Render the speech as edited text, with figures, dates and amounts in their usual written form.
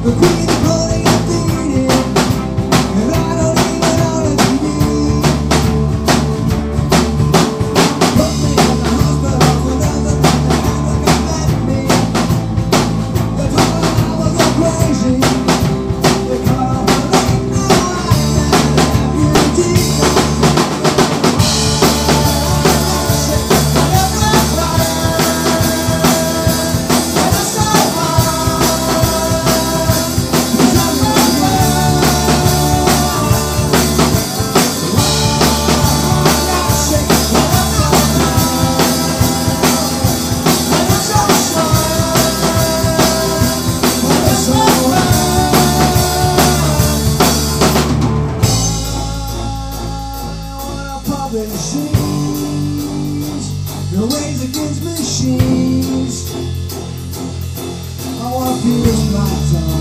The queen is holding and feeding, and I don't even own a TV. Put me in the hospital with nothing but the hand that can let me. They told me I was so crazy. They called me late, now I'm an amputee. The ways against machines. I want to use my tongue.